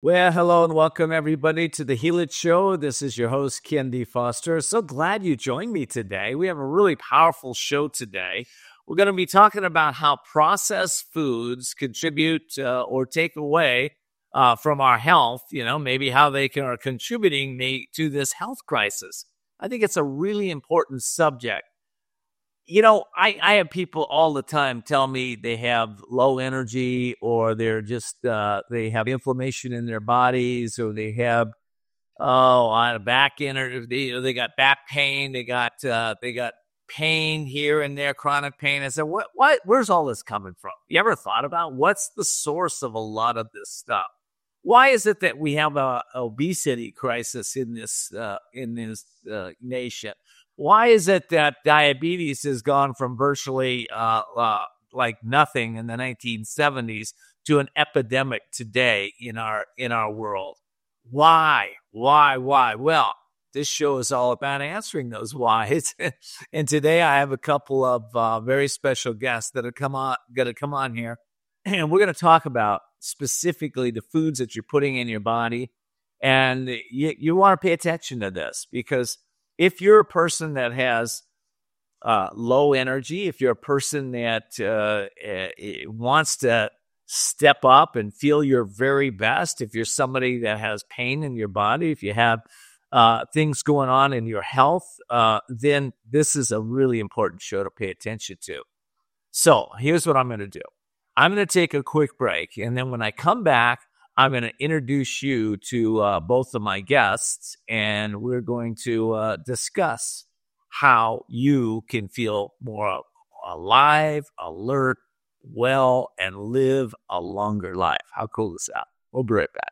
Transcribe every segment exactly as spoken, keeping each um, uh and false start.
Well, hello and welcome everybody to the Heal It Show. This is your host, Ken D. Foster. So glad you joined me today. We have a really powerful show today. We're going to be talking about how processed foods contribute uh, or take away uh, from our health, you know, maybe how they can, are contributing me to this health crisis. I think it's a really important subject. You know, I, I have people all the time tell me they have low energy or they're just, uh, they have inflammation in their bodies or they have, oh, on a back end, they, they got back pain, they got, uh, they got pain here and there, chronic pain. I said, what, what, where's all this coming from? You ever thought about what's the source of a lot of this stuff? Why is it that we have a obesity crisis in this, uh, in this uh, nation? Why is it that diabetes has gone from virtually uh, uh, like nothing in the nineteen seventies to an epidemic today in our in our world? Why? Why? Why? Well, this show is all about answering those whys. And today I have a couple of uh, very special guests that are come on, going to come on here, and we're going to talk about specifically the foods that you're putting in your body. And you, you want to pay attention to this because if you're a person that has uh, low energy, if you're a person that uh, wants to step up and feel your very best, if you're somebody that has pain in your body, if you have uh, things going on in your health, uh, then this is a really important show to pay attention to. So here's what I'm going to do. I'm going to take a quick break, and then when I come back, I'm going to introduce you to uh, both of my guests, and we're going to uh, discuss how you can feel more alive, alert, well, and live a longer life. How cool is that? We'll be right back.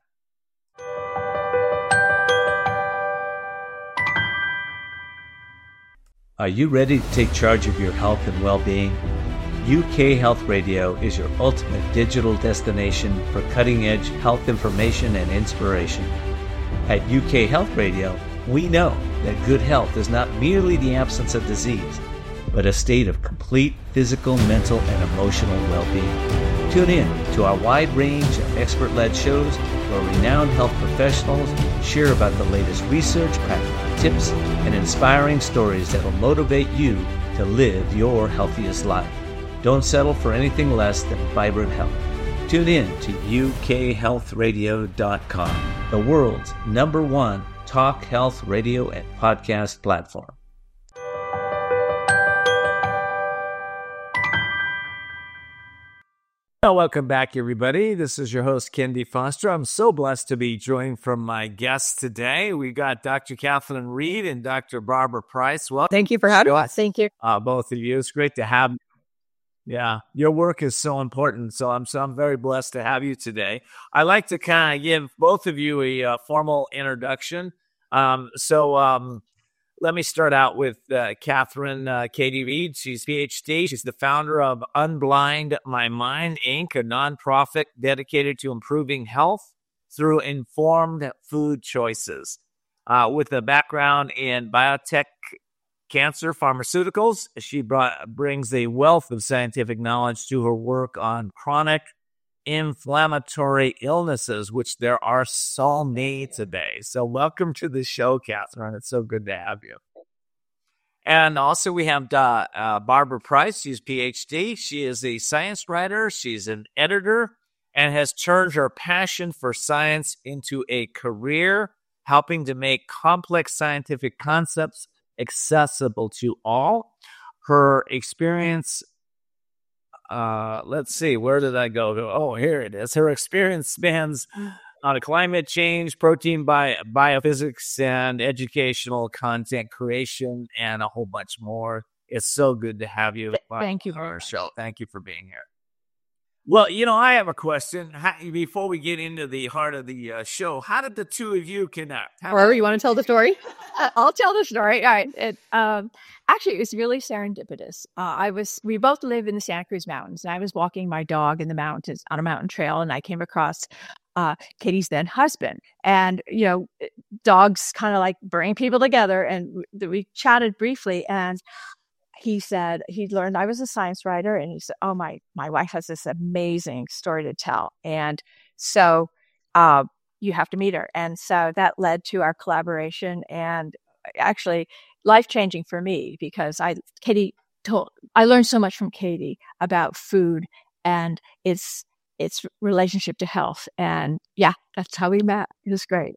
Are you ready to take charge of your health and well-being? U K Health Radio is your ultimate digital destination for cutting-edge health information and inspiration. At U K Health Radio, we know that good health is not merely the absence of disease, but a state of complete physical, mental, and emotional well-being. Tune in to our wide range of expert-led shows where renowned health professionals share about the latest research, practical tips, and inspiring stories that will motivate you to live your healthiest life. Don't settle for anything less than vibrant health. Tune in to U K health radio dot com, the world's number one talk health radio and podcast platform. Well, welcome back, everybody. This is your host, Ken D. Foster. I'm so blessed to be joined from my guests today. We got Doctor Catherine Reed and Doctor Barbara Price. Well, thank you for having us. Thank you, uh, both of you. It's great to have you. Yeah, your work is so important, so I'm so I'm very blessed to have you today. I like to kind of give both of you a uh, formal introduction. Um, so um, let me start out with uh, Catherine uh, Katie Reed. She's P H D. She's the founder of Unblind My Mind, Incorporated, a nonprofit dedicated to improving health through informed food choices. Uh, with a background in biotech, cancer pharmaceuticals, she brought, brings a wealth of scientific knowledge to her work on chronic inflammatory illnesses, which there are so many today. So welcome to the show, Catherine. It's so good to have you. And also we have uh, uh, Barbara Price. She's P H D. She is a science writer. She's an editor and has turned her passion for science into a career, helping to make complex scientific concepts accessible to all. Her experience, uh, let's see, where did I go? Oh, here it is. Her experience spans on climate change, protein bio, biophysics, and educational content creation, and a whole bunch more. It's so good to have you. Thank you on our show. Thank you for being here. Well, you know, I have a question. How, before we get into the heart of the uh, show, how did the two of you connect? How Or did- you want to tell the story? Uh, I'll tell the story. All right. It, um, actually, it was really serendipitous. Uh, I was, we both live in the Santa Cruz Mountains, and I was walking my dog in the mountains on a mountain trail, and I came across uh, Katie's then husband. And, you know, dogs kind of like bring people together, and we, we chatted briefly, and he said he'd learned I was a science writer, and he said, oh, my, my wife has this amazing story to tell. And so uh, you have to meet her. And so that led to our collaboration, and actually life-changing for me, because I, Katie told, I learned so much from Katie about food and its, its relationship to health. And yeah, that's how we met. It was great.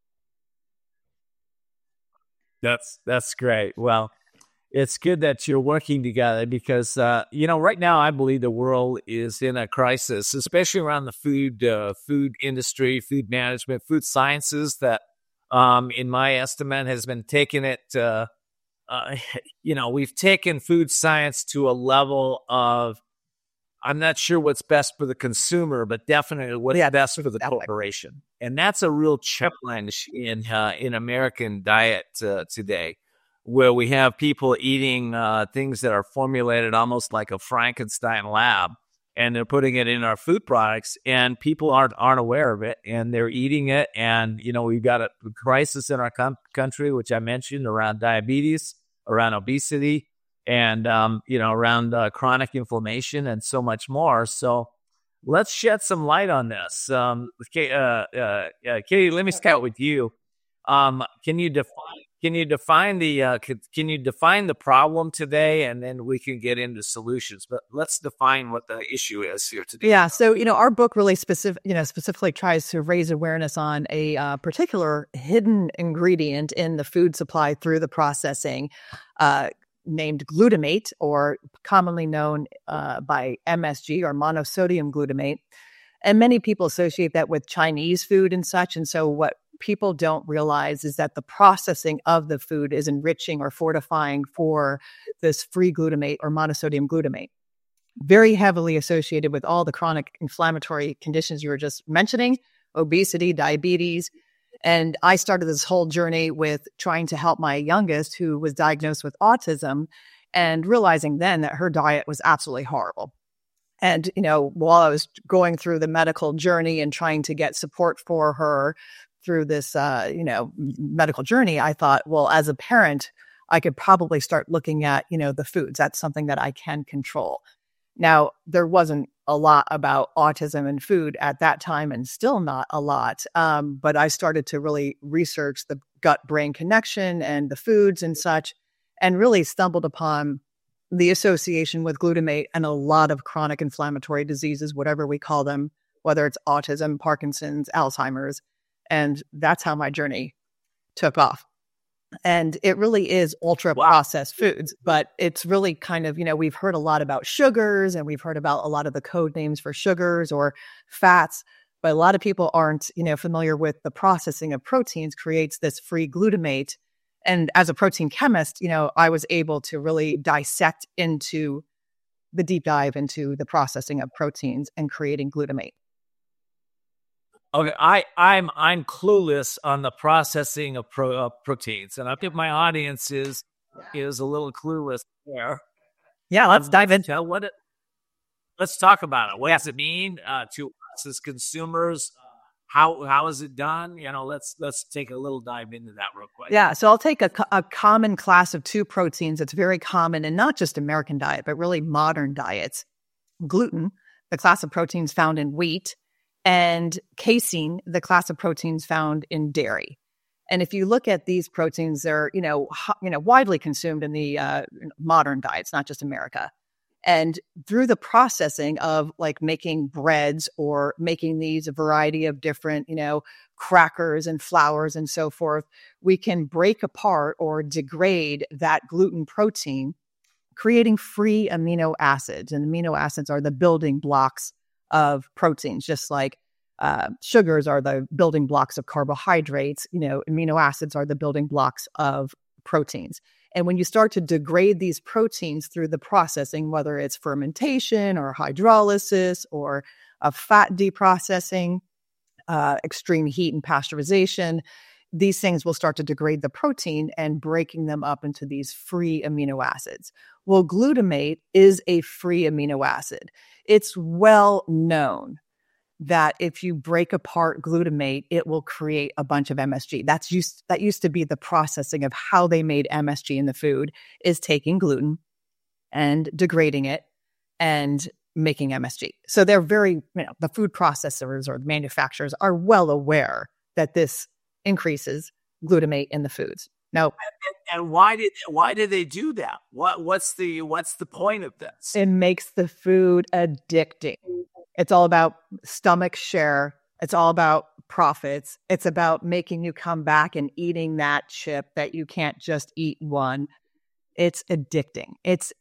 That's, that's great. Well, it's good that you're working together because, uh, you know, right now I believe the world is in a crisis, especially around the food, uh, food industry, food management, food sciences that, um, in my estimate has been taking it, uh, uh, you know, we've taken food science to a level of, I'm not sure what's best for the consumer, but definitely what's yeah, best for the corporation. And that's a real challenge in, uh, in American diet uh, today, where we have people eating uh, things that are formulated almost like a Frankenstein lab, and they're putting it in our food products, and people aren't aren't aware of it, and they're eating it. And, you know, we've got a crisis in our com- country, which I mentioned, around diabetes, around obesity, and, um, you know, around uh, chronic inflammation and so much more. So let's shed some light on this. Um, uh, uh, uh, Katie, let me start with you. Um, can you define can you define the uh, can, can you define the problem today, and then we can get into solutions. But let's define what the issue is here today. Yeah. So, you know, our book really specific, you know, specifically tries to raise awareness on a uh, particular hidden ingredient in the food supply through the processing, uh, named glutamate, or commonly known uh, by M S G, or monosodium glutamate. And many people associate that with Chinese food and such. And so what people don't realize is that the processing of the food is enriching or fortifying for this free glutamate, or monosodium glutamate. Very heavily associated with all the chronic inflammatory conditions you were just mentioning, obesity, diabetes. And I started this whole journey with trying to help my youngest, who was diagnosed with autism, and realizing then that her diet was absolutely horrible. And, you know, while I was going through the medical journey and trying to get support for her through this, uh, you know, medical journey, I thought, well, as a parent, I could probably start looking at, you know, the foods. That's something that I can control. Now, there wasn't a lot about autism and food at that time, and still not a lot. Um, but I started to really research the gut-brain connection and the foods and such, and really stumbled upon the association with glutamate and a lot of chronic inflammatory diseases, whatever we call them, whether it's autism, Parkinson's, Alzheimer's. And that's how my journey took off. And it really is ultra processed foods, but it's really kind of, you know, we've heard a lot about sugars, and we've heard about a lot of the code names for sugars or fats, but a lot of people aren't, you know, familiar with the processing of proteins creates this free glutamate. And as a protein chemist, you know, I was able to really dissect into the deep dive into the processing of proteins and creating glutamate. Okay, I, I'm I'm clueless on the processing of pro, uh, proteins, and I think my audience is is a little clueless there. Yeah, let's um, dive into it. What it, let's talk about it. What does it mean uh, to us as consumers? How how is it done? You know, let's let's take a little dive into that real quick. Yeah, so I'll take a, a common class of two proteins that's very common in not just American diet, but really modern diets. Gluten, the class of proteins found in wheat, and casein, the class of proteins found in dairy. And if you look at these proteins, they're, you know, ho- you know, widely consumed in the uh, modern diets, not just America. And through the processing of like making breads or making these a variety of different, you know, crackers and flours and so forth, we can break apart or degrade that gluten protein, creating free amino acids. And amino acids are the building blocks of proteins, just like uh, sugars are the building blocks of carbohydrates. You know, amino acids are the building blocks of proteins. And when you start to degrade these proteins through the processing, whether it's fermentation or hydrolysis or a fat deprocessing, uh, extreme heat and pasteurization, these things will start to degrade the protein and breaking them up into these free amino acids. Well, glutamate is a free amino acid. It's well known that if you break apart glutamate, it will create a bunch of M S G. That's used, that used to be the processing of how they made M S G in the food, is taking gluten and degrading it and making M S G. So they're very, you know, the food processors or the manufacturers are well aware that this increases glutamate in the foods. Now, and, and why did why did they do that? What what's the what's the point of this? It makes the food addicting. It's all about stomach share. It's all about profits. It's about making you come back and eating that chip that you can't just eat one. It's addicting. It's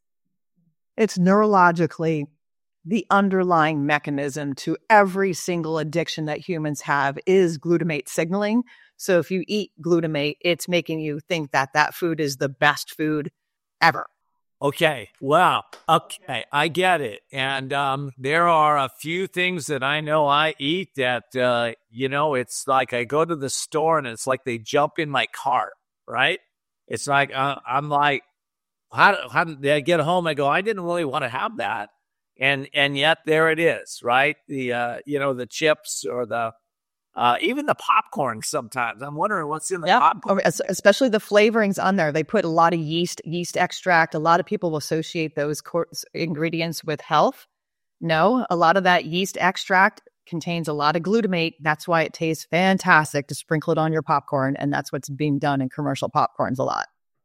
it's neurologically the underlying mechanism to every single addiction that humans have is glutamate signaling. So if you eat glutamate, it's making you think that that food is the best food ever. Okay. Wow. Okay. I get it. And um, there are a few things that I know I eat that, uh, you know, it's like I go to the store and it's like they jump in my cart, right? It's like, uh, I'm like, how, how did I get home? I go, I didn't really want to have that. And, and yet there it is, right? The, uh, you know, the chips or the, Uh, even the popcorn sometimes. I'm wondering what's in the yeah. popcorn. Especially the flavorings on there. They put a lot of yeast, yeast extract. A lot of people will associate those ingredients with health. No, a lot of that yeast extract contains a lot of glutamate. That's why it tastes fantastic to sprinkle it on your popcorn. And that's what's being done in commercial popcorns a lot.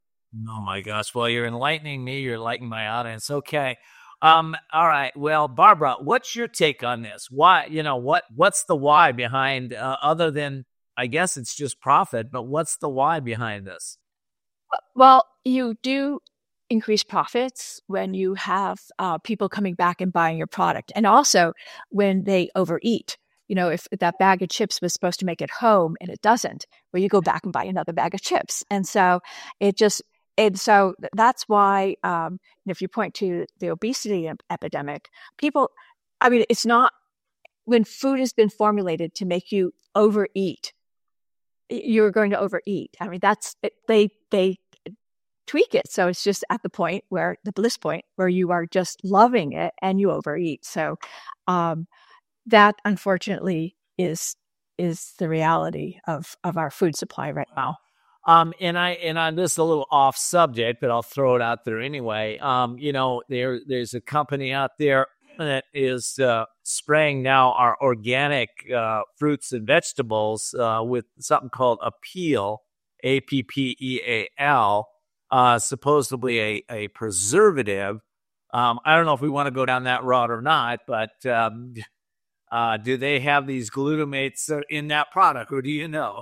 Oh my gosh. Well, you're enlightening me. You're enlightening my audience. Okay. Um, all right. Well, Barbara, what's your take on this? Why, you know, what, what's the why behind, uh, other than, I guess it's just profit, but what's the why behind this? Well, you do increase profits when you have uh, people coming back and buying your product. And also when they overeat. You know, if that bag of chips was supposed to make it home and it doesn't, well, you go back and buy another bag of chips. And so it just, And so that's why, um, if you point to the obesity ep- epidemic, people, I mean, it's not, when food has been formulated to make you overeat, you're going to overeat. I mean, that's, it, they, they tweak it. So it's just at the point where, the bliss point, where you are just loving it and you overeat. So um, that, unfortunately, is is the reality of, of our food supply right now. Um, and I and on this is a little off subject, but I'll throw it out there anyway. Um, you know, there there's a company out there that is uh, spraying now our organic uh, fruits and vegetables uh, with something called Appeal, A P P E A L, uh, supposedly a a preservative. Um, I don't know if we want to go down that route or not, but um, uh, do they have these glutamates in that product, or do you know?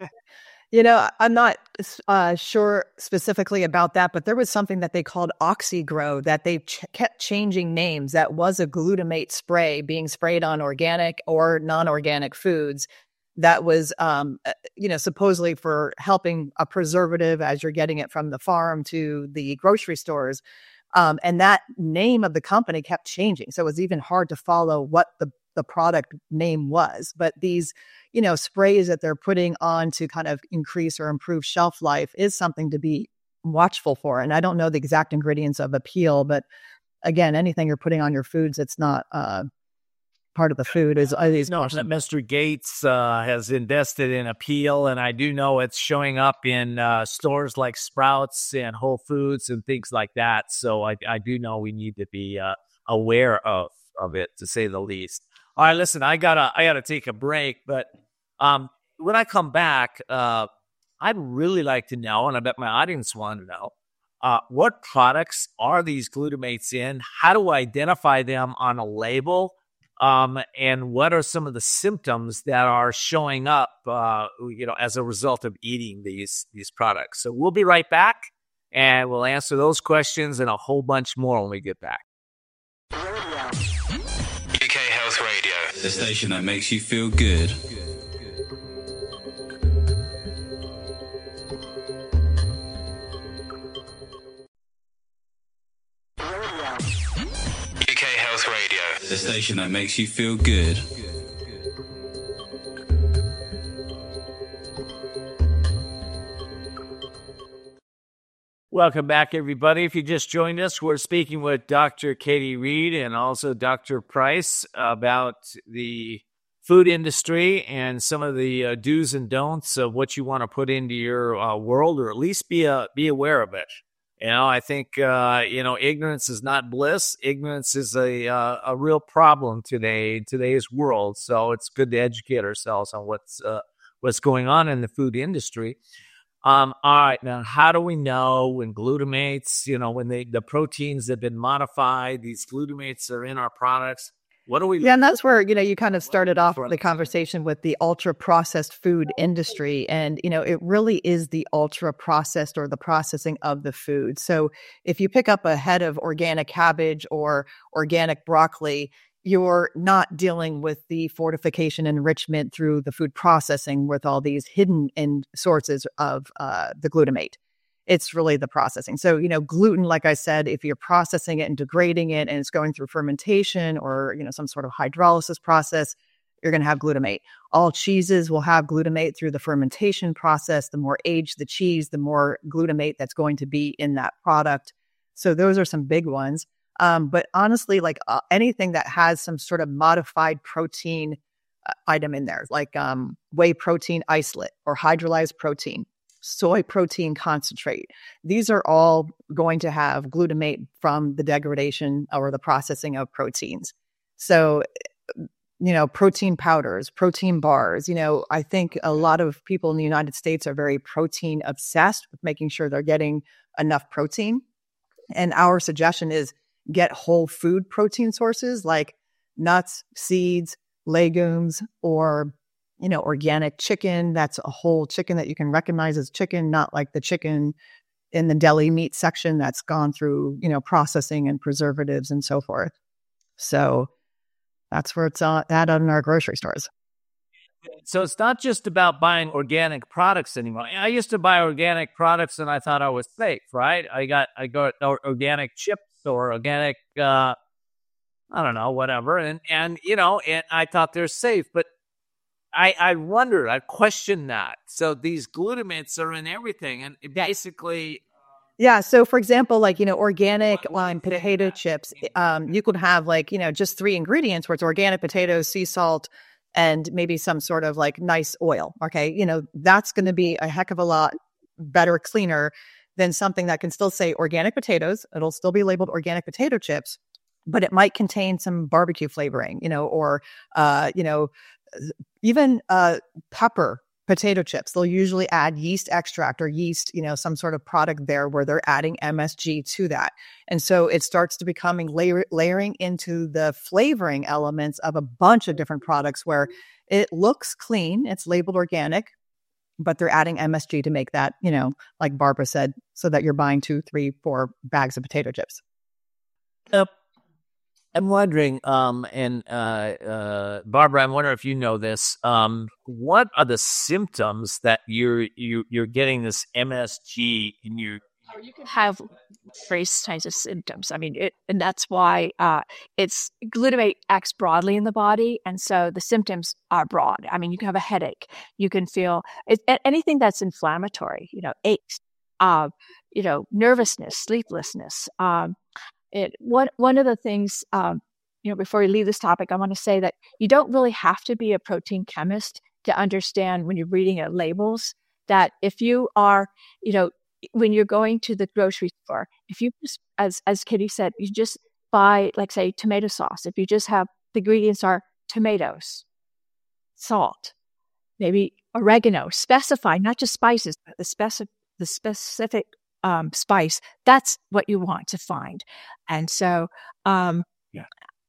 You know, I'm not uh, sure specifically about that, but there was something that they called OxyGrow that they ch- kept changing names. That was a glutamate spray being sprayed on organic or non-organic foods. That was, um, you know, supposedly for helping a preservative as you're getting it from the farm to the grocery stores. Um, and that name of the company kept changing. So it was even hard to follow what the, the product name was. But these, you know, sprays that they're putting on to kind of increase or improve shelf life is something to be watchful for. And I don't know the exact ingredients of Appeal, but again, anything you're putting on your foods that's not uh, part of the food is... is no, that Mister Gates uh, has invested in Appeal, and I do know it's showing up in uh, stores like Sprouts and Whole Foods and things like that. So I, I do know we need to be uh, aware of, of it, to say the least. All right, listen, I gotta I gotta take a break, but um, when I come back, uh, I'd really like to know, and I bet my audience want to know, uh, what products are these glutamates in? How do I identify them on a label? Um, and what are some of the symptoms that are showing up, uh, you know, as a result of eating these these products? So we'll be right back, and we'll answer those questions and a whole bunch more when we get back. U K Health Radio, the station that makes you feel good. U K Health Radio, the station that makes you feel good. Welcome back, everybody. If you just joined us, we're speaking with Doctor Katie Reed and also Doctor Price about the food industry and some of the uh, do's and don'ts of what you want to put into your uh, world, or at least be uh, be aware of it. You know, I think, uh, you know, ignorance is not bliss. Ignorance is a uh, a real problem today, today's world. So it's good to educate ourselves on what's uh, what's going on in the food industry. Um, all right, now, how do we know when glutamates, you know, when they, the proteins have been modified, these glutamates are in our products? What do we? Yeah, and that's where, you know, you kind of started off the conversation with the ultra processed food industry. And, you know, it really is the ultra processed or the processing of the food. So if you pick up a head of organic cabbage or organic broccoli, you're not dealing with the fortification enrichment through the food processing with all these hidden in sources of uh, the glutamate. It's really the processing. So, you know, gluten, like I said, if you're processing it and degrading it and it's going through fermentation or, you know, some sort of hydrolysis process, you're going to have glutamate. All cheeses will have glutamate through the fermentation process. The more aged the cheese, the more glutamate that's going to be in that product. So those are some big ones. Um, but honestly, like uh, anything that has some sort of modified protein uh, item in there, like um, whey protein isolate or hydrolyzed protein, soy protein concentrate. These are all going to have glutamate from the degradation or the processing of proteins. So, you know, protein powders, protein bars, you know, I think a lot of people in the United States are very protein obsessed with making sure they're getting enough protein. And our suggestion is get whole food protein sources like nuts, seeds, legumes, or you know, organic chicken. That's a whole chicken that you can recognize as chicken, not like the chicken in the deli meat section that's gone through, you know, processing and preservatives and so forth. So that's where it's at in our grocery stores. So it's not just about buying organic products anymore. I used to buy organic products and I thought I was safe, right? I got I got organic chips or organic, uh, I don't know, whatever. And, and you know, and I thought they're safe. But I, I wonder, I question that. So these glutamates are in everything. And it basically... Yeah. So for example, like, you know, organic lime potato chips, um, you could have like, you know, just three ingredients where it's organic potatoes, sea salt, and maybe some sort of like nice oil. Okay. You know, that's going to be a heck of a lot better, cleaner than something that can still say organic potatoes. It'll still be labeled organic potato chips, but it might contain some barbecue flavoring, you know, or, uh, you know, even uh, pepper potato chips. They'll usually add yeast extract or yeast, you know, some sort of product there where they're adding M S G to that. And so it starts to becoming layer, layering into the flavoring elements of a bunch of different products where it looks clean. It's labeled organic, but they're adding M S G to make that, you know, like Barbara said, so that you're buying two, three, four bags of potato chips. Yep. I'm wondering, um, and uh, uh, Barbara, I'm wondering if you know this. Um, what are the symptoms that you're you, you're getting this M S G in your? You can have various kinds of symptoms. I mean, it, and that's why uh, it's glutamate acts broadly in the body, and so the symptoms are broad. I mean, you can have a headache, you can feel it, anything that's inflammatory. You know, aches, uh, you know, nervousness, sleeplessness. Um, It one one of the things, um, you know, before we leave this topic, I want to say that you don't really have to be a protein chemist to understand when you're reading at labels that if you are, you know, when you're going to the grocery store, if you just, as as Kitty said, you just buy, like, say, tomato sauce. If you just have the ingredients are tomatoes, salt, maybe oregano, specify not just spices, but the specific the specific. Um, spice, that's what you want to find. And so, um, yeah.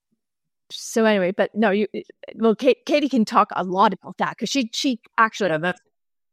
So anyway, but no, you, well, Kate, Katie can talk a lot about that because she, she actually, yeah, that's,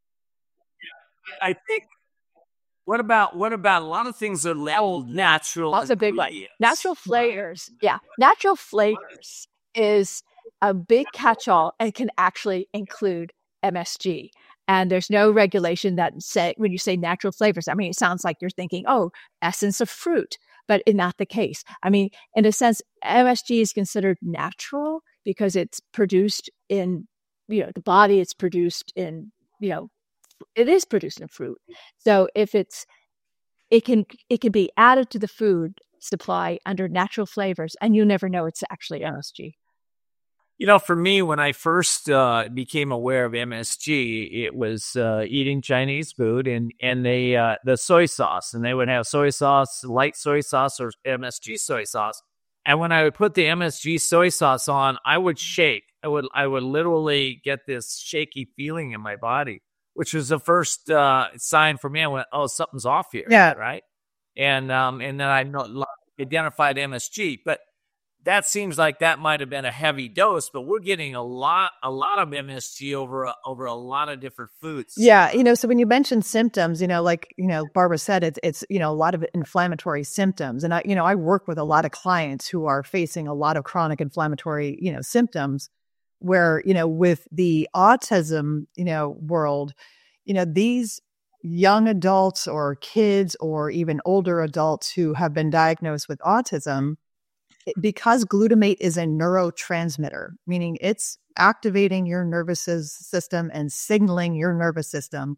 I think, what about, what about a lot of things are labeled natural? That's a big one. Natural flavors. Yeah. Natural flavors is a big catch-all and can actually include M S G. And there's no regulation that say, when you say natural flavors, I mean, it sounds like you're thinking, oh, essence of fruit, but it's not the case. I mean, in a sense, M S G is considered natural because it's produced in, you know, the body, it's produced in, you know, it is produced in fruit. So if it's, it can, it can be added to the food supply under natural flavors and you never know it's actually M S G. You know, for me, when I first uh, became aware of M S G, it was uh, eating Chinese food and and they uh, the soy sauce, and they would have soy sauce, light soy sauce, or M S G soy sauce. And when I would put the M S G soy sauce on, I would shake. I would I would literally get this shaky feeling in my body, which was the first uh, sign for me. I went, "Oh, something's off here." Yeah. Right. And um and then I know, identified M S G, but that seems like that might have been a heavy dose, but we're getting a lot, a lot of M S G over a, over a lot of different foods. Yeah, you know, so when you mention symptoms, you know, like, you know, Barbara said, it's, it's, you know, a lot of inflammatory symptoms. And I, you know, I work with a lot of clients who are facing a lot of chronic inflammatory, you know, symptoms where, you know, with the autism, you know, world, you know, these young adults or kids or even older adults who have been diagnosed with autism, because glutamate is a neurotransmitter, meaning it's activating your nervous system and signaling your nervous system,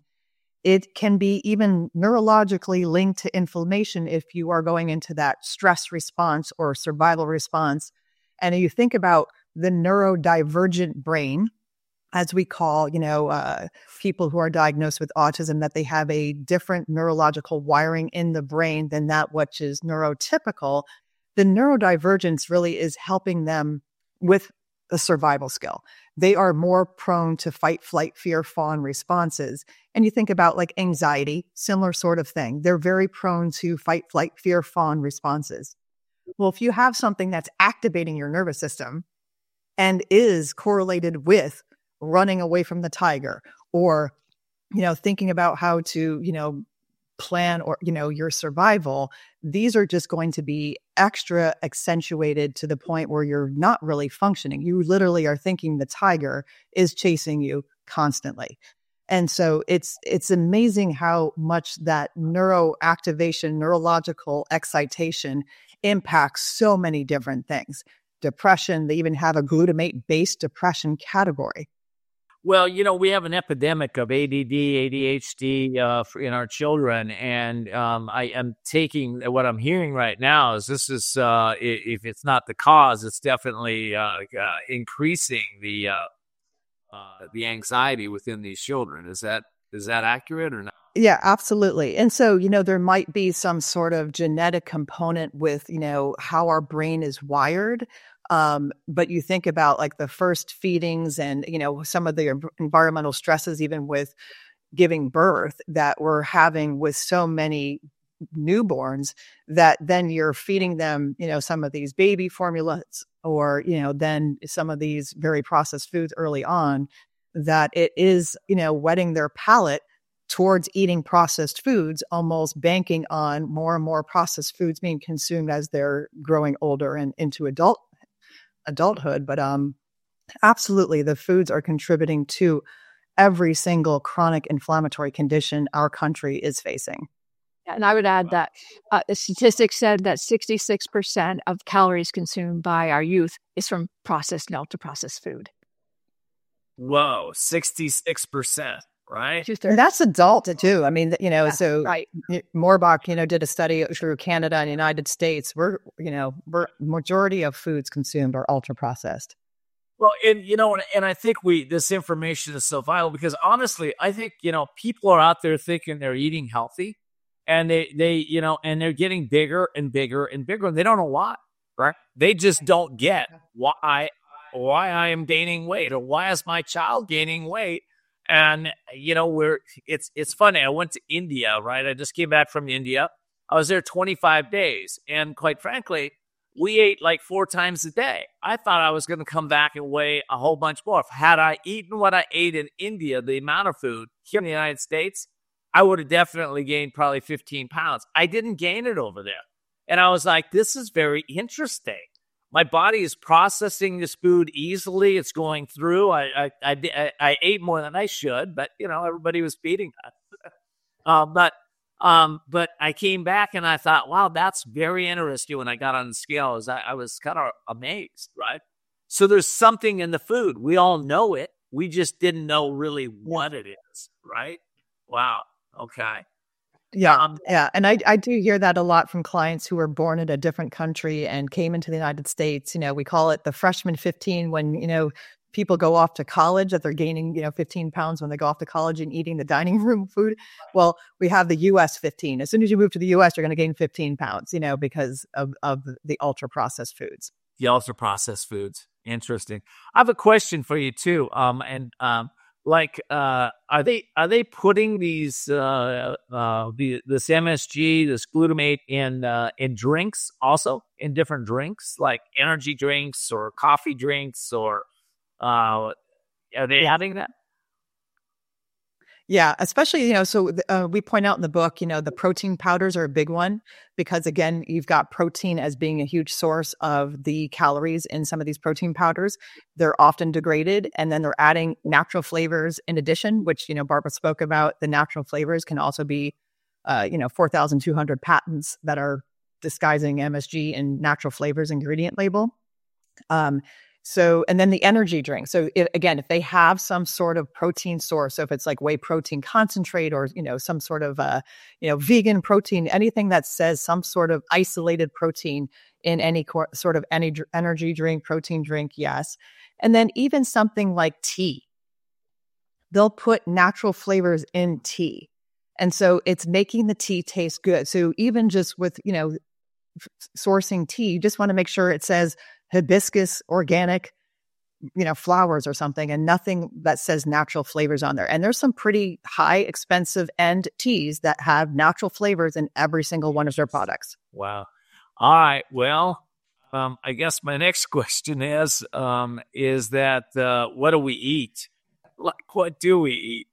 it can be even neurologically linked to inflammation if you are going into that stress response or survival response. And you think about the neurodivergent brain, as we call, you know, uh, people who are diagnosed with autism, that they have a different neurological wiring in the brain than that which is neurotypical. The neurodivergence really is helping them with a survival skill. They are more prone to fight, flight, fear, fawn responses. And you think about like anxiety, similar sort of thing. They're very prone to fight, flight, fear, fawn responses. Well, if you have something that's activating your nervous system and is correlated with running away from the tiger, or, you know, thinking about how to, you know, plan or, you know, your survival, these are just going to be extra accentuated to the point where you're not really functioning. You literally are thinking the tiger is chasing you constantly. And so it's it's amazing how much that neuroactivation, neurological excitation impacts so many different things. Depression, they even have a glutamate-based depression category. Well, you know, we have an epidemic of A D D, A D H D uh, for, in our children, and um, I am taking what I'm hearing right now is this is uh, if it's not the cause, it's definitely uh, uh, increasing the uh, uh, the anxiety within these children. Is that is that accurate or not? Yeah, absolutely. And so, you know, there might be some sort of genetic component with, you know, how our brain is wired. Um, but you think about like the first feedings and, you know, some of the environmental stresses, even with giving birth that we're having with so many newborns, that then you're feeding them, you know, some of these baby formulas or, you know, then some of these very processed foods early on, that it is, you know, whetting their palate towards eating processed foods, almost banking on more and more processed foods being consumed as they're growing older and into adult adulthood. But um, absolutely, the foods are contributing to every single chronic inflammatory condition our country is facing. And I would add that uh, the statistics said that sixty-six percent of calories consumed by our youth is from processed and ultra-processed food. Whoa, sixty-six percent, right? And that's adult too. I mean, you know, Yeah, so right. Moorbach, you know, did a study through Canada and United States. We're, you know, we're majority of foods consumed are ultra processed. Well, and you know, and, and I think we this information is so vital because honestly, I think, you know, people are out there thinking they're eating healthy, and they they you know, and they're getting bigger and bigger and bigger, and they don't know why, right? They just don't get why why I am gaining weight or why is my child gaining weight. And, you know, we're it's it's funny. I went to India, right? I just came back from India. I was there twenty-five days. And quite frankly, we ate like four times a day. I thought I was going to come back and weigh a whole bunch more. Had I eaten what I ate in India, the amount of food here in the United States, I would have definitely gained probably fifteen pounds. I didn't gain it over there. And I was like, this is very interesting. My body is processing this food easily. It's going through. I I, I, I ate more than I should, but, you know, everybody was feeding us. uh, but um, but I came back and I thought, wow, that's very interesting. When I got on the scale, I, I was kind of amazed, right? So there's something in the food. We all know it. We just didn't know really what it is, right? Wow. Okay. Yeah, Um, yeah, and I I do hear that a lot from clients who were born in a different country and came into the United States. You know, we call it the freshman fifteen when, you know, people go off to college, that they're gaining, you know, fifteen pounds when they go off to college and eating the dining room food. Well, we have the U S fifteen. As soon as you move to the U S, you're going to gain fifteen pounds, you know, because of of the ultra processed foods. the ultra processed foods. Interesting. I have a question for you too. Um, and um, like, uh, are they are they putting these uh, uh, the this M S G, this glutamate in uh, in drinks also, in different drinks like energy drinks or coffee drinks, or uh, are they adding that? Yeah, especially, you know, so uh, we point out in the book, you know, the protein powders are a big one because, again, you've got protein as being a huge source of the calories in some of these protein powders. They're often degraded, and then they're adding natural flavors in addition, which, you know, Barbara spoke about. The natural flavors can also be, uh, you know, four thousand two hundred patents that are disguising M S G in natural flavors ingredient label. Um, So, and then the energy drink. So it, again, if they have some sort of protein source, so if it's like whey protein concentrate or, you know, some sort of, uh, you know, vegan protein, anything that says some sort of isolated protein in any cor- sort of any dr- energy drink, protein drink, yes. And then even something like tea, they'll put natural flavors in tea. And so it's making the tea taste good. So even just with, you know, f- sourcing tea, you just want to make sure it says hibiscus organic, you know, flowers or something, and nothing that says natural flavors on there. And there's some pretty high expensive end teas that have natural flavors in every single one of their products. Wow. All right. Well, um, I guess my next question is, um, is that uh, what do we eat? Like, what do we eat?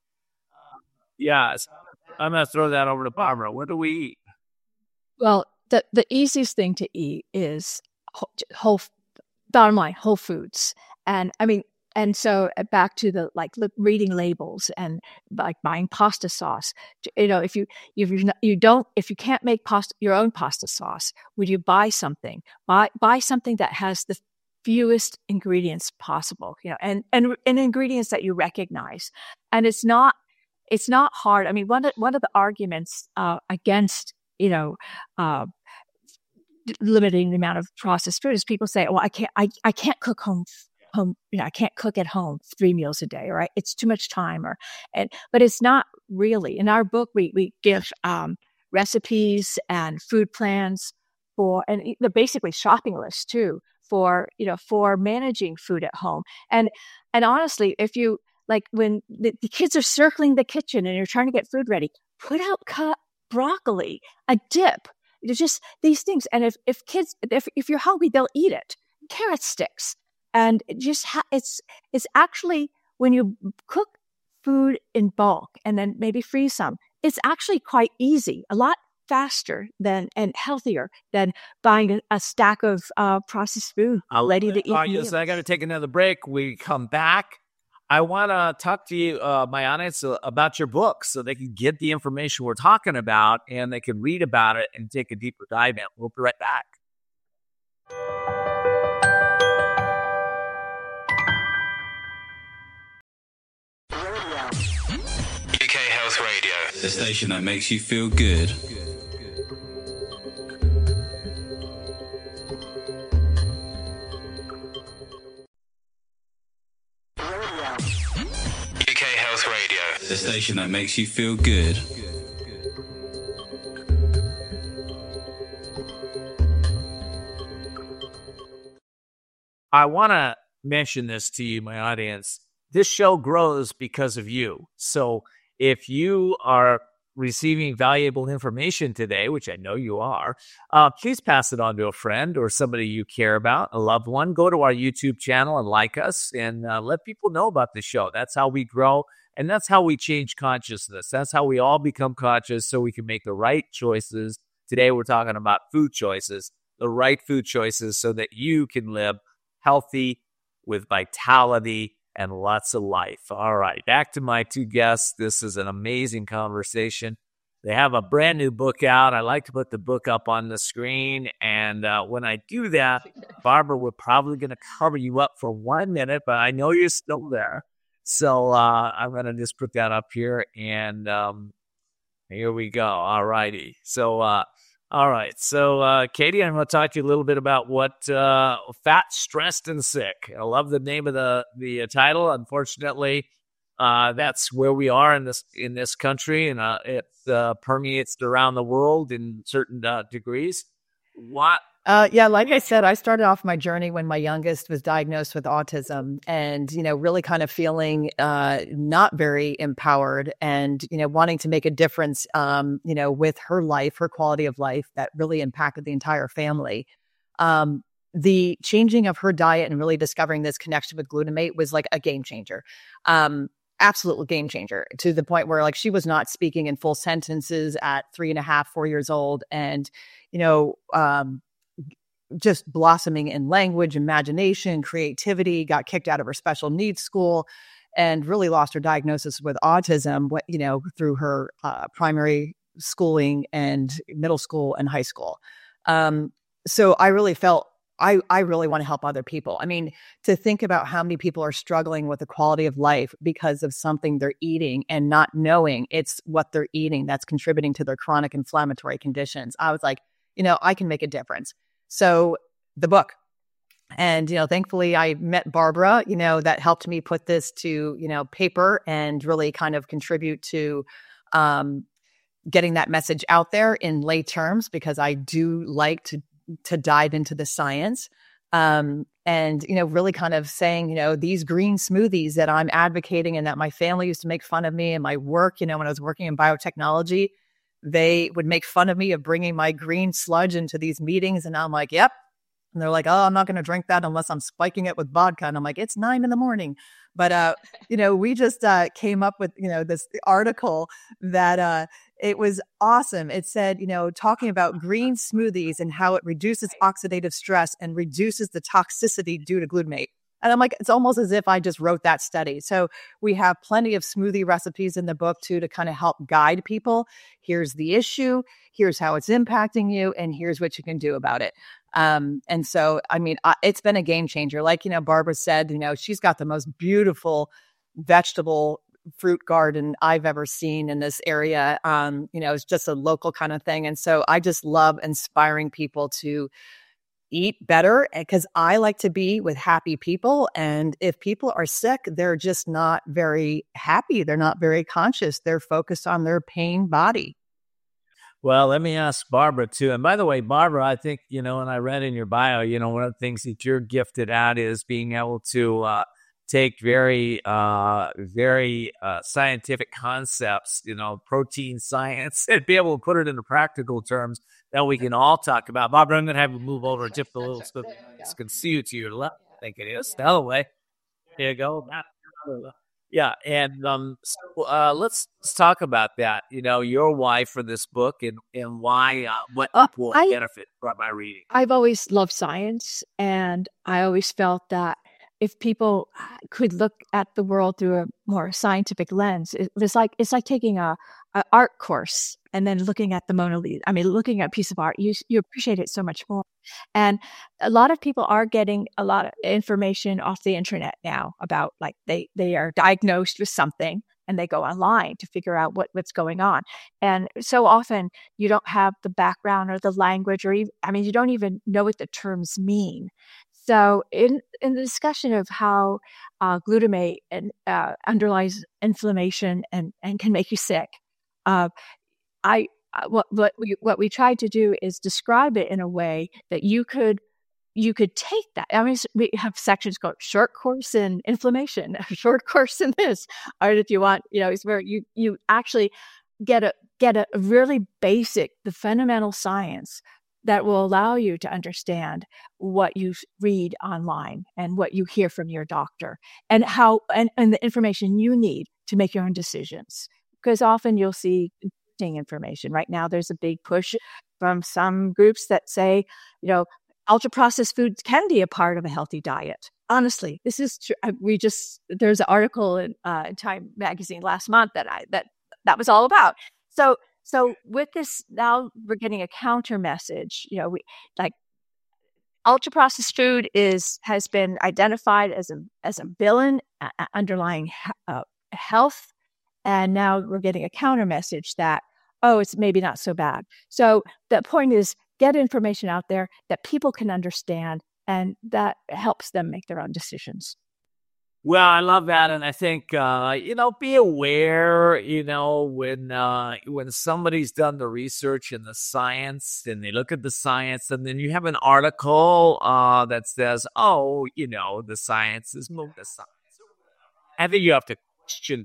Yes. I'm going to throw that over to Barbara. What do we eat? Well, the, the easiest thing to eat is whole, whole bottom line, whole foods. And I mean, and so uh, back to the like li- reading labels and like buying pasta sauce. You know, if you if you you don't if you can't make pasta your own pasta sauce, would you buy something? Buy buy something that has the fewest ingredients possible. You know, and and and ingredients that you recognize. And it's not it's not hard. I mean, one of one of the arguments uh, against you know. Uh, limiting the amount of processed food is people say, well, I can't, I, I can't cook home, home, you know, I can't cook at home three meals a day, right? It's too much time or, and, but it's not really. In our book, we, we give, um, recipes and food plans for, and they're basically shopping lists too for, you know, for managing food at home. And, and honestly, if you, like when the, the kids are circling the kitchen and you're trying to get food ready, put out cut broccoli, a dip. It's just these things. And if, if kids, if, if you're hungry, they'll eat it. Carrot sticks. And it just, ha- it's, it's actually when you cook food in bulk and then maybe freeze some, it's actually quite easy, a lot faster than, and healthier than buying a, a stack of uh, processed food ready to eat. All right, yes, I got to take another break. We come back. I want to talk to you, uh, my audience, uh, about your book so they can get the information we're talking about and they can read about it and take a deeper dive in. We'll be right back. U K Health Radio, the station that makes you feel good. U K Health Radio, the station that makes you feel good. I want to mention this to you, my audience. This show grows because of you. So if you are receiving valuable information today, which I know you are, uh, please pass it on to a friend or somebody you care about, a loved one. Go to our YouTube channel and like us and uh, let people know about the show. That's how we grow, and that's how we change consciousness. That's how we all become conscious so we can make the right choices. Today we're talking about food choices, the right food choices so that you can live healthy with vitality and lots of life. All right, back to my two guests. This is an amazing conversation. They have a brand new book out. I like to put the book up on the screen. And uh, when I do that, Barbara, we're probably going to cover you up for one minute, but I know you're still there. So uh, I'm going to just put that up here. And um, Here we go. All righty. So, uh, all right. So, uh, Katie, I'm going to talk to you a little bit about what uh, Fat, Stressed, and Sick. I love the name of the the uh, title. Unfortunately, uh, that's where we are in this in this country, and uh, it uh, permeates around the world in certain uh, degrees. What? Uh, yeah, like I said, I started off my journey when my youngest was diagnosed with autism, and you know, really kind of feeling uh, not very empowered, and you know, wanting to make a difference, um, you know, with her life, her quality of life, that really impacted the entire family. Um, the changing of her diet and really discovering this connection with glutamate was like a game changer. Um, absolute game changer, to the point where like she was not speaking in full sentences at three and a half, four years old, and you know. Um, just blossoming in language, imagination, creativity, got kicked out of her special needs school, and really lost her diagnosis with autism, you know, through her uh, primary schooling and middle school and high school. Um, so I really felt I, I really want to help other people. I mean, to think about how many people are struggling with the quality of life because of something they're eating and not knowing it's what they're eating that's contributing to their chronic inflammatory conditions. I was like, you know, I can make a difference. So the book, and, you know, thankfully I met Barbara, you know, that helped me put this to, you know, paper and really kind of contribute to um, getting that message out there in lay terms, because I do like to, to dive into the science. Um, and, you know, really kind of saying, you know, these green smoothies that I'm advocating and that my family used to make fun of me and my work, you know, when I was working in biotechnology, they would make fun of me of bringing my green sludge into these meetings. And I'm like, yep. And they're like, oh, I'm not going to drink that unless I'm spiking it with vodka. And I'm like, it's nine in the morning. But, uh, you know, we just uh, came up with, you know, this article that uh, it was awesome. It said, you know, talking about green smoothies and how it reduces oxidative stress and reduces the toxicity due to glutamate. And I'm like, it's almost as if I just wrote that study. So we have plenty of smoothie recipes in the book too, to kind of help guide people. Here's the issue. Here's how it's impacting you. And here's what you can do about it. Um, and so, I mean, I, it's been a game changer. Like, you know, Barbara said, you know, she's got the most beautiful vegetable fruit garden I've ever seen in this area. Um, you know, it's just a local kind of thing. And so I just love inspiring people to eat better, because I like to be with happy people. And if people are sick, they're just not very happy. They're not very conscious. They're focused on their pain body. Well, let me ask Barbara too. And by the way, Barbara, I think, you know, and I read in your bio, you know, one of the things that you're gifted at is being able to uh, take very, uh, very uh, scientific concepts, you know, protein science, and be able to put it into practical terms that we can all talk about. Barbara, I'm going to have you move over just a little so I can see you to your left. I think it is. The other way. Here you go. Yeah, and um, so, uh, let's, let's talk about that. You know, your why for this book, and and why uh, what Uh, will I benefit from my reading. I've always loved science, and I always felt that if people could look at the world through a more scientific lens, it was like it's like taking a, a art course and then looking at the Mona Lisa. I mean, looking at a piece of art, you you appreciate it so much more. And a lot of people are getting a lot of information off the internet now about, like, they they are diagnosed with something and they go online to figure out what, what's going on. And so often you don't have the background or the language, or even, I mean, you don't even know what the terms mean. So in, in the discussion of how uh, glutamate and, uh, underlies inflammation and, and can make you sick, uh, I uh, what what we what we tried to do is describe it in a way that you could you could take that. I mean, we have sections called short course in inflammation, short course in this, or if you want, you know, it's where you you actually get a get a really basic, the fundamental science that will allow you to understand what you read online and what you hear from your doctor, and how and, and the information you need to make your own decisions. Because often you'll see information. Right now, there's a big push from some groups that say, you know, ultra processed foods can be a part of a healthy diet. Honestly, this is true. We just there's an article in uh, Time magazine last month that I that that was all about. So so with this, now we're getting a counter message. You know, we like ultra processed food is has been identified as a as a villain uh, underlying uh, health, and now we're getting a counter message that oh, it's maybe not so bad. So the point is, get information out there that people can understand, and that helps them make their own decisions. Well, I love that, and I think uh, you know, be aware. You know, when uh, when somebody's done the research and the science, and they look at the science, and then you have an article uh, that says, "Oh, you know, the science is moving the science." I think you have to question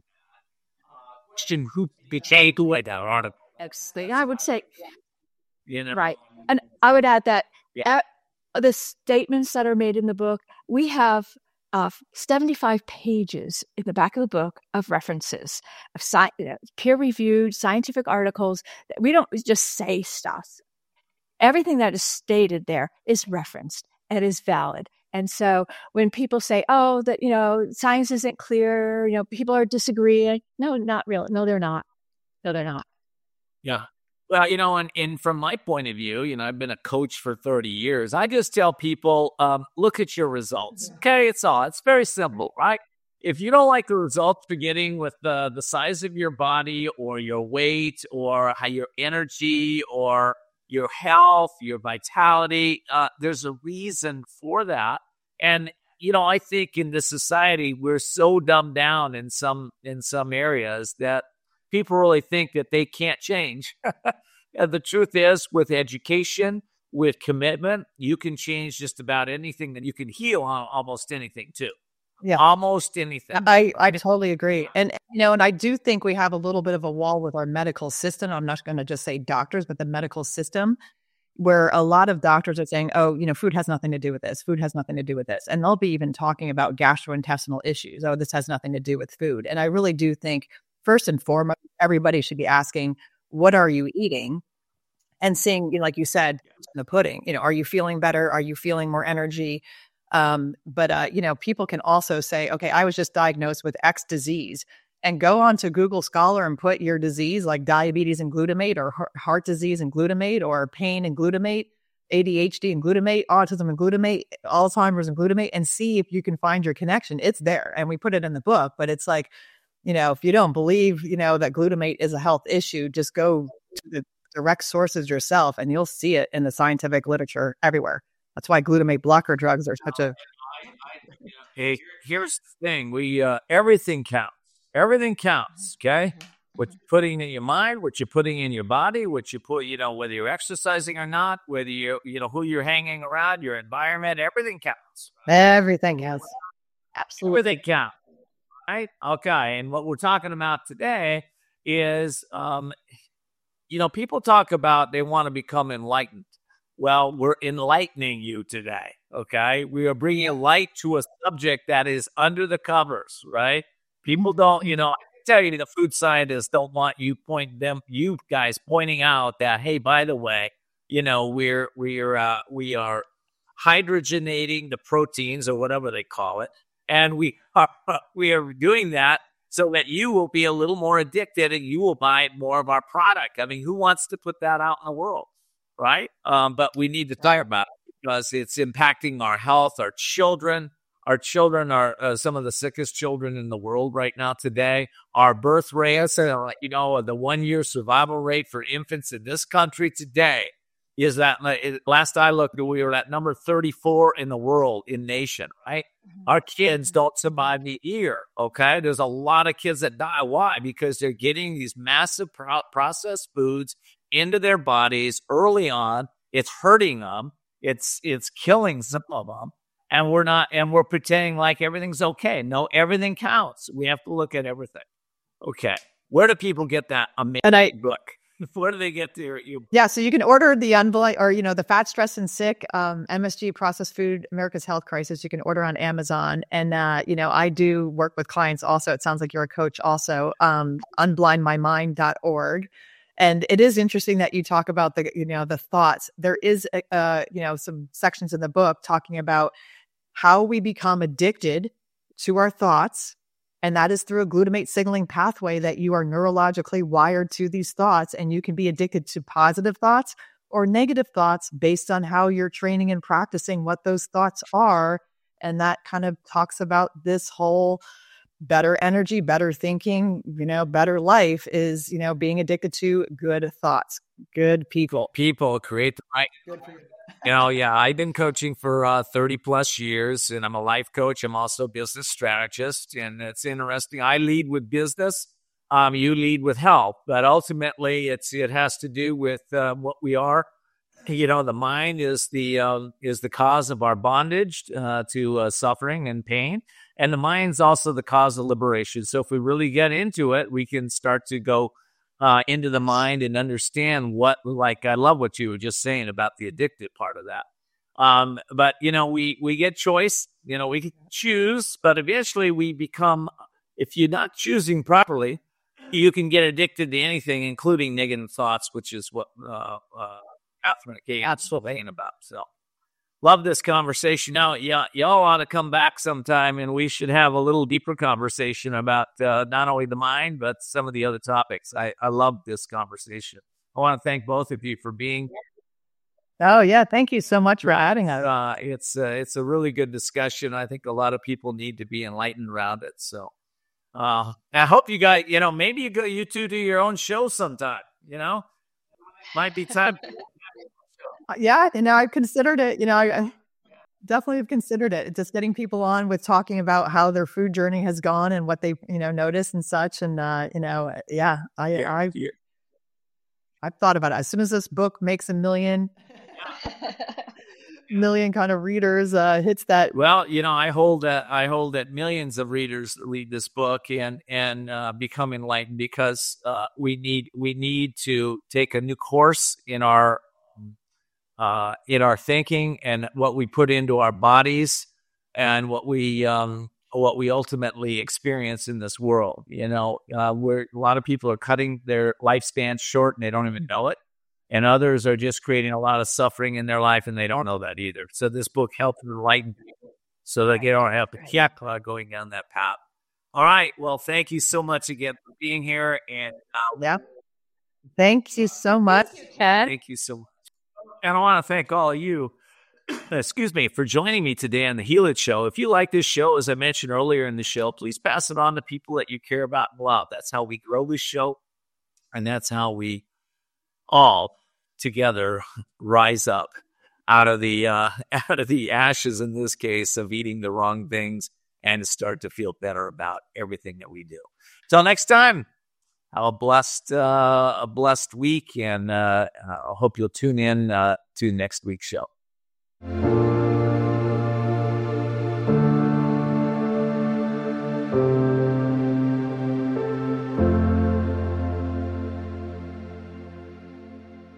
question who became to that article. Actually, I would say, You know, right, and I would add that Yeah. uh, the statements that are made in the book, we have uh, seventy-five pages in the back of the book of references, of sci- uh, peer-reviewed scientific articles. That we don't just say stuff. Everything that is stated there is referenced and is valid. And so when people say, oh, that, you know, science isn't clear, you know, people are disagreeing. No, not really. No, they're not. No, they're not. Yeah. Well, you know, and, and from my point of view, you know, I've been a coach for thirty years. I just tell people, um, look at your results. Okay, it's all. It's very simple, right? If you don't like the results beginning with the, the size of your body or your weight or how your energy or your health, your vitality, uh, there's a reason for that. And, you know, I think in this society, we're so dumbed down in some in some areas that people really think that they can't change. And the truth is, with education, with commitment, you can change just about anything, that you can heal al- almost anything too. Yeah. Almost anything. I, I totally agree. And, you know, and I do think we have a little bit of a wall with our medical system. I'm not going to just say doctors, but the medical system, where a lot of doctors are saying, oh, you know, food has nothing to do with this. Food has nothing to do with this. And they'll be even talking about gastrointestinal issues. Oh, this has nothing to do with food. And I really do think, first and foremost, everybody should be asking, what are you eating? And seeing, you know, like you said, the pudding, you know, are you feeling better? Are you feeling more energy? Um, but, uh, you know, people can also say, okay, I was just diagnosed with X disease, and go on to Google Scholar and put your disease like diabetes and glutamate, or heart disease and glutamate, or pain and glutamate, A D H D and glutamate, autism and glutamate, Alzheimer's and glutamate, and see if you can find your connection. It's there. And we put it in the book, but it's like, you know, if you don't believe, you know, that glutamate is a health issue, just go to the direct sources yourself, and you'll see it in the scientific literature everywhere. That's why glutamate blocker drugs are such a... Hey, here's the thing. We, uh, everything counts. Everything counts. Okay. What you're putting in your mind, what you're putting in your body, what you put, you know, whether you're exercising or not, whether you, you know, who you're hanging around, your environment, everything counts. Everything counts. Absolutely. Everything counts. Right. Okay. And what we're talking about today is, um, you know, people talk about they want to become enlightened. Well, we're enlightening you today, okay? We are bringing light to a subject that is under the covers, right? People don't, you know, I tell you, the food scientists don't want you point them, you guys pointing out that, hey, by the way, you know, we're we're uh, we are hydrogenating the proteins or whatever they call it, and we are we are doing that so that you will be a little more addicted and you will buy more of our product. I mean, who wants to put that out in the world? Right? Um, but we need to talk about it because it's impacting our health, our children. Our children are uh, some of the sickest children in the world right now today. Our birth rates, uh, you know, the one-year survival rate for infants in this country today is that, last I looked, we were at number thirty-four in the world, in nation, right? Mm-hmm. Our kids don't survive the year, okay? There's a lot of kids that die. Why? Because they're getting these massive pro- processed foods into their bodies early on. It's hurting them. It's it's killing some of them. And we're not, and we're pretending like everything's okay. No, everything counts. We have to look at everything. Okay. Where do people get that amazing and I, book? Where do they get their you? Yeah, so you can order the unblind, or, you know, the Fat, Stress, and Sick, um, M S G, Processed Food, America's Health Crisis. You can order on Amazon. And, uh, you know, I do work with clients also. It sounds like you're a coach also, um, unblind my mind dot org. And it is interesting that you talk about the, you know, the thoughts. There is, uh, you know, some sections in the book talking about how we become addicted to our thoughts. And that is through a glutamate signaling pathway that you are neurologically wired to these thoughts. And you can be addicted to positive thoughts or negative thoughts based on how you're training and practicing what those thoughts are. And that kind of talks about this whole better energy, better thinking, you know, better life is, you know, being addicted to good thoughts, good people. People create the right. Good for you. You know, yeah, I've been coaching for uh, thirty plus years, and I'm a life coach. I'm also a business strategist, and it's interesting. I lead with business. Um, you lead with health, but ultimately, it's it has to do with uh, what we are. You know, the mind is the um, is the cause of our bondage uh, to uh, suffering and pain, and the mind's also the cause of liberation. So, if we really get into it, we can start to go uh, into the mind and understand what. Like, I love what you were just saying about the addictive part of that. Um, but you know, we we get choice. You know, we can choose, but eventually, we become. If you're not choosing properly, you can get addicted to anything, including negative thoughts, which is what. Uh, uh, Absolutely. About. So, love this conversation. Now, yeah, y'all ought to come back sometime, and we should have a little deeper conversation about uh, not only the mind, but some of the other topics. I, I love this conversation. I want to thank both of you for being. Oh yeah, thank you so much for adding us. Uh, it's uh, it's a really good discussion. I think a lot of people need to be enlightened around it. So, uh, I hope you guys, you know, maybe you go, you two do your own show sometime. You know, might be time. Yeah, you know, I've considered it. You know, I, I definitely have considered it. Just getting people on with talking about how their food journey has gone and what they, you know, noticed and such. And uh, you know, yeah, I, Yeah, I've, yeah. I've thought about it. As soon as this book makes a million, million kind of readers, uh, hits that. Well, you know, I hold that I hold that millions of readers read this book and and uh, become enlightened because uh, we need we need to take a new course in our. Uh, in our thinking and what we put into our bodies and what we um, what we ultimately experience in this world. You know, uh, where a lot of people are cutting their lifespan short and they don't even know it, and others are just creating a lot of suffering in their life and they don't know that either. So this book helps enlighten people so that they don't have to keep uh, going down that path. All right. Well, thank you so much again for being here, and uh, Yeah. Thank you so much. Ken. thank you so much. And I want to thank all of you, excuse me, for joining me today on the Heal It Show. If you like this show, as I mentioned earlier in the show, please pass it on to people that you care about and love. That's how we grow this show, and that's how we all together rise up out of the uh, out of the ashes, in this case, of eating the wrong things and start to feel better about everything that we do. Till next time. Have a blessed, uh, a blessed week, and uh, I hope you'll tune in uh, to next week's show.